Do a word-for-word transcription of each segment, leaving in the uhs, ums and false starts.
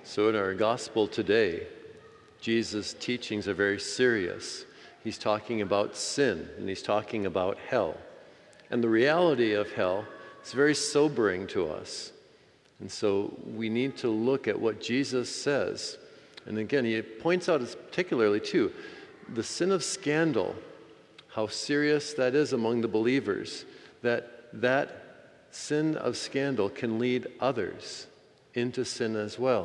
So in our gospel today, Jesus' teachings are very serious. He's talking about sin, and he's talking about hell. And the reality of hell is very sobering to us. And so we need to look at what Jesus says. And again, he points out particularly, too, the sin of scandal, how serious that is among the believers, that that sin of scandal can lead others into sin as well.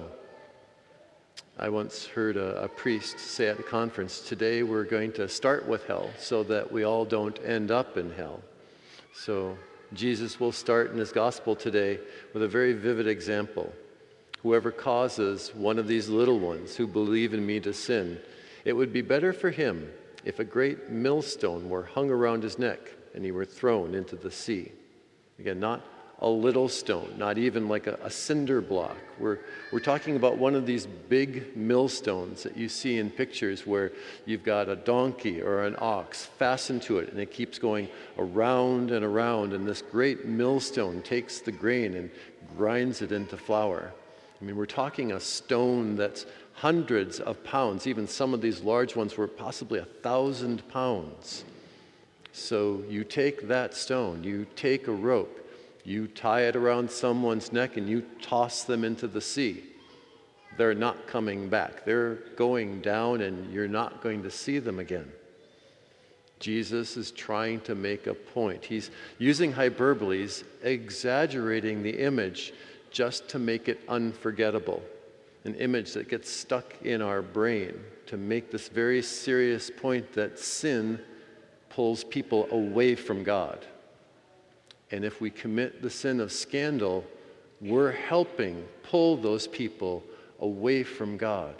I once heard a, a priest say at a conference, today we're going to start with hell so that we all don't end up in hell. So Jesus will start in his gospel today with a very vivid example. Whoever causes one of these little ones who believe in me to sin, it would be better for him if a great millstone were hung around his neck and he were thrown into the sea. Again, not a little stone, not even like a, a cinder block. We're, we're talking about one of these big millstones that you see in pictures where you've got a donkey or an ox fastened to it and it keeps going around and around, and this great millstone takes the grain and grinds it into flour. I mean, we're talking a stone that's hundreds of pounds. Even some of these large ones were possibly a thousand pounds. So you take that stone, you take a rope, you tie it around someone's neck and you toss them into the sea. They're not coming back. They're going down and you're not going to see them again. Jesus is trying to make a point. He's using hyperboles, exaggerating the image just to make it unforgettable. An image that gets stuck in our brain to make this very serious point that sin pulls people away from God. And if we commit the sin of scandal, we're helping pull those people away from God.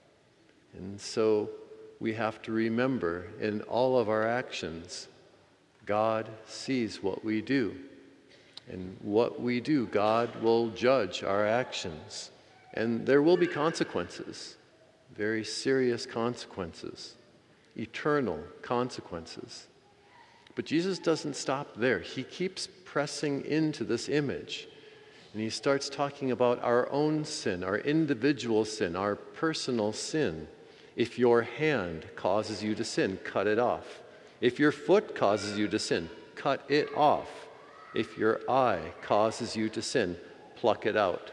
And so we have to remember in all of our actions, God sees what we do. And what we do, God will judge our actions. And there will be consequences, very serious consequences, eternal consequences. But Jesus doesn't stop there. He keeps pressing into this image. And he starts talking about our own sin, our individual sin, our personal sin. If your hand causes you to sin, cut it off. If your foot causes you to sin, cut it off. If your eye causes you to sin, pluck it out.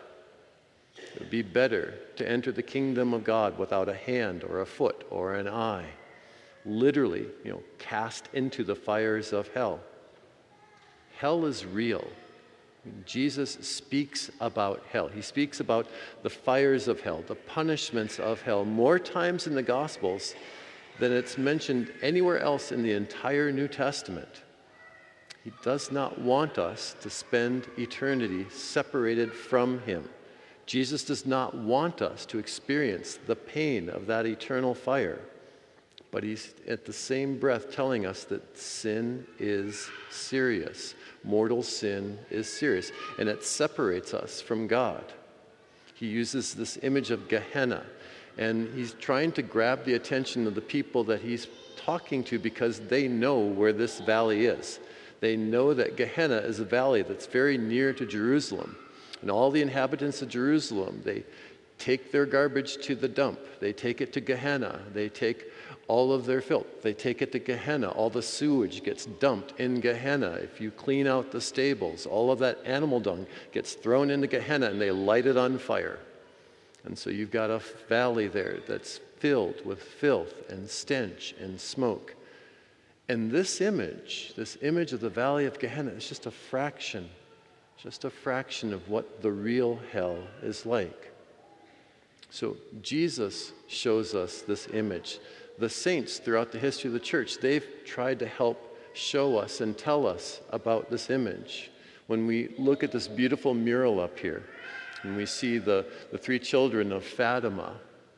It would be better to enter the kingdom of God without a hand or a foot or an eye. Literally, you know, cast into the fires of hell. Hell is real. Jesus speaks about hell. He speaks about the fires of hell, the punishments of hell, more times in the Gospels than it's mentioned anywhere else in the entire New Testament. He does not want us to spend eternity separated from him. Jesus does not want us to experience the pain of that eternal fire. But he's at the same breath telling us that sin is serious. Mortal sin is serious. And it separates us from God. He uses this image of Gehenna. And he's trying to grab the attention of the people that he's talking to because they know where this valley is. They know that Gehenna is a valley that's very near to Jerusalem. And all the inhabitants of Jerusalem, they take their garbage to the dump. They take it to Gehenna. They take all of their filth. They take it to Gehenna. All the sewage gets dumped in Gehenna. If you clean out the stables, all of that animal dung gets thrown into Gehenna and they light it on fire. And so you've got a valley there that's filled with filth and stench and smoke. And this image, this image of the valley of Gehenna is just a fraction, just a fraction of what the real hell is like. So Jesus shows us this image. The saints throughout the history of the church, they've tried to help show us and tell us about this image. When we look at this beautiful mural up here, and we see the, the three children of Fatima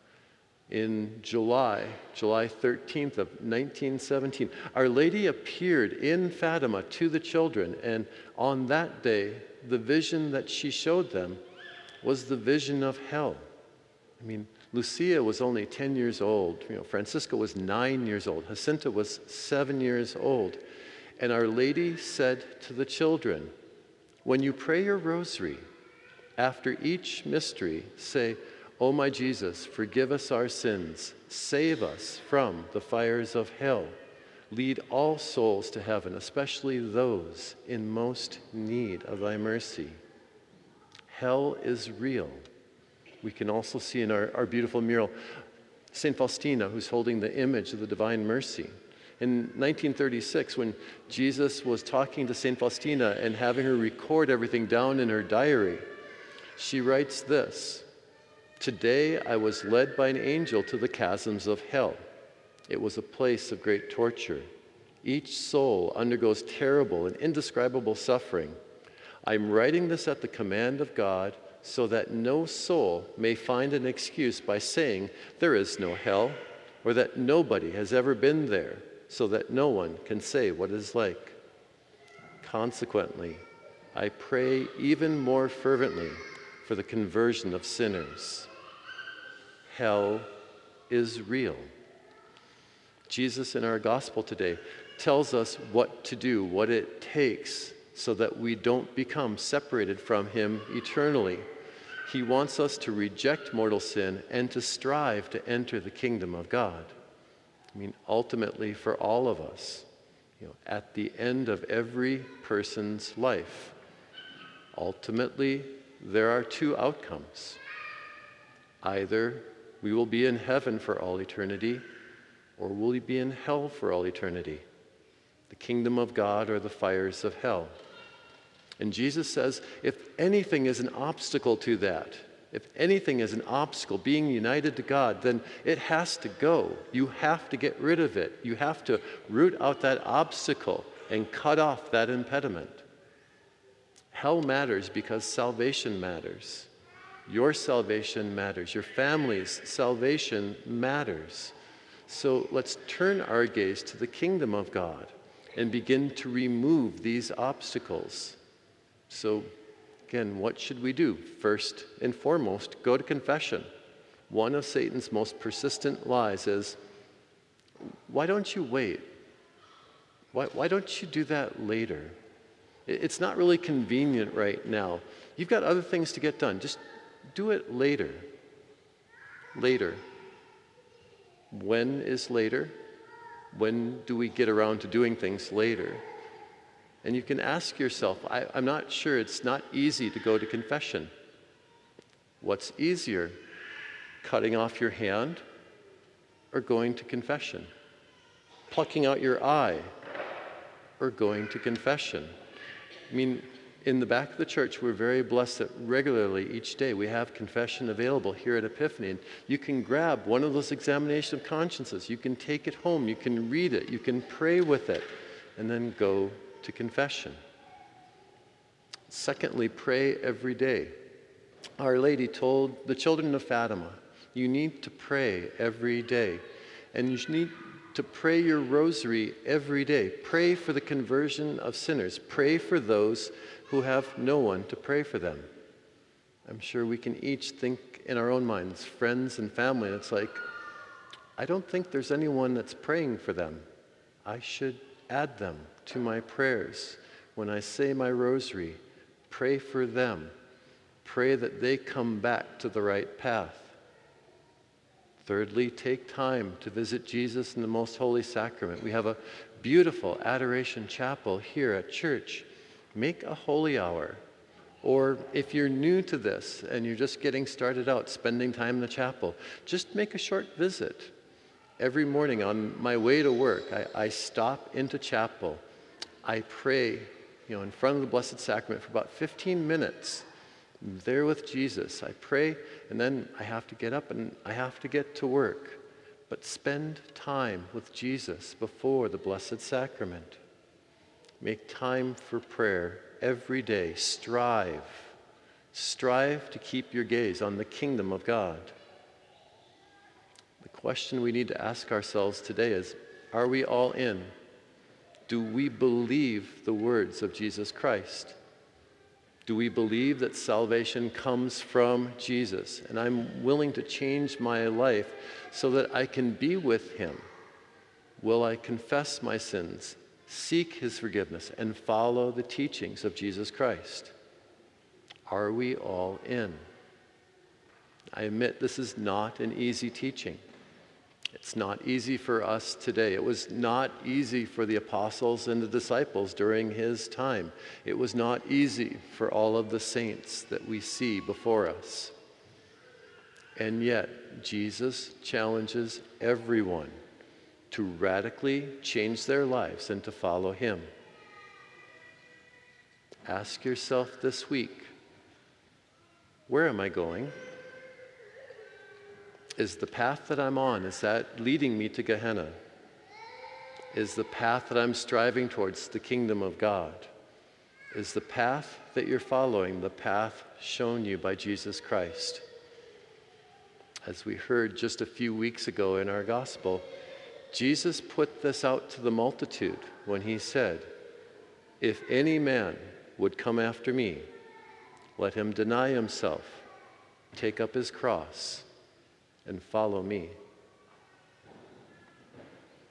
in July, July thirteenth of nineteen seventeen, Our Lady appeared in Fatima to the children, and on that day, the vision that she showed them was the vision of hell. I mean, Lucia was only ten years old. You know, Francisca was nine years old. Jacinta was seven years old. And Our Lady said to the children, when you pray your rosary, after each mystery, say, O my Jesus, forgive us our sins, save us from the fires of hell, lead all souls to heaven, especially those in most need of thy mercy. Hell is real. We can also see in our, our beautiful mural Saint Faustina, who's holding the image of the Divine Mercy. In nineteen thirty-six, when Jesus was talking to Saint Faustina and having her record everything down in her diary, she writes this: "Today I was led by an angel to the chasms of hell. It was a place of great torture. Each soul undergoes terrible and indescribable suffering. I'm writing this at the command of God so that no soul may find an excuse by saying there is no hell, or that nobody has ever been there, so that no one can say what it is like. Consequently, I pray even more fervently for the conversion of sinners." Hell is real. Jesus in our gospel today tells us what to do, what it takes, so that we don't become separated from him eternally. He wants us to reject mortal sin and to strive to enter the kingdom of God. I mean, ultimately for all of us, you know, at the end of every person's life, ultimately there are two outcomes. Either we will be in heaven for all eternity, or will we be in hell for all eternity? The kingdom of God or the fires of hell. And Jesus says, if anything is an obstacle to that, if anything is an obstacle, being united to God, then it has to go. You have to get rid of it. You have to root out that obstacle and cut off that impediment. Hell matters because salvation matters. Your salvation matters. Your family's salvation matters. So let's turn our gaze to the kingdom of God and begin to remove these obstacles. So, again, what should we do? First and foremost, go to confession. One of Satan's most persistent lies is, why don't you wait? Why, why don't you do that later? It's not really convenient right now. You've got other things to get done. Just do it later. Later. When is later? When do we get around to doing things later? And you can ask yourself, I, I'm not sure, it's not easy to go to confession. What's easier, cutting off your hand or going to confession? Plucking out your eye or going to confession? I mean, in the back of the church, we're very blessed that regularly each day we have confession available here at Epiphany. And you can grab one of those examination of consciences. You can take it home. You can read it. You can pray with it. And then go to confession. Secondly, pray every day. Our Lady told the children of Fatima, you need to pray every day. And you need to pray your rosary every day. Pray for the conversion of sinners. Pray for those who have no one to pray for them. I'm sure we can each think in our own minds, friends and family, and it's like, I don't think there's anyone that's praying for them. I should add them to my prayers. When I say my rosary, pray for them. Pray that they come back to the right path. Thirdly, take time to visit Jesus in the Most Holy Sacrament. We have a beautiful adoration chapel here at church. Make a holy hour. Or if you're new to this and you're just getting started out, spending time in the chapel, just make a short visit. Every morning on my way to work, I, I stop into chapel. I pray, you know, in front of the Blessed Sacrament for about fifteen minutes. I'm there with Jesus. I pray, and then I have to get up and I have to get to work. But spend time with Jesus before the Blessed Sacrament. Make time for prayer every day. Strive. Strive to keep your gaze on the kingdom of God. The question we need to ask ourselves today is, are we all in? Do we believe the words of Jesus Christ? Do we believe that salvation comes from Jesus? And I'm willing to change my life so that I can be with him. Will I confess my sins, seek his forgiveness, and follow the teachings of Jesus Christ? Are we all in? I admit this is not an easy teaching. It's not easy for us today. It was not easy for the apostles and the disciples during his time. It was not easy for all of the saints that we see before us. And yet, Jesus challenges everyone to radically change their lives and to follow him. Ask yourself this week, where am I going? Is the path that I'm on, is that leading me to Gehenna? Is the path that I'm striving towards the kingdom of God? Is the path that you're following the path shown you by Jesus Christ? As we heard just a few weeks ago in our gospel, Jesus put this out to the multitude when he said, "If any man would come after me, let him deny himself, take up his cross, and follow me."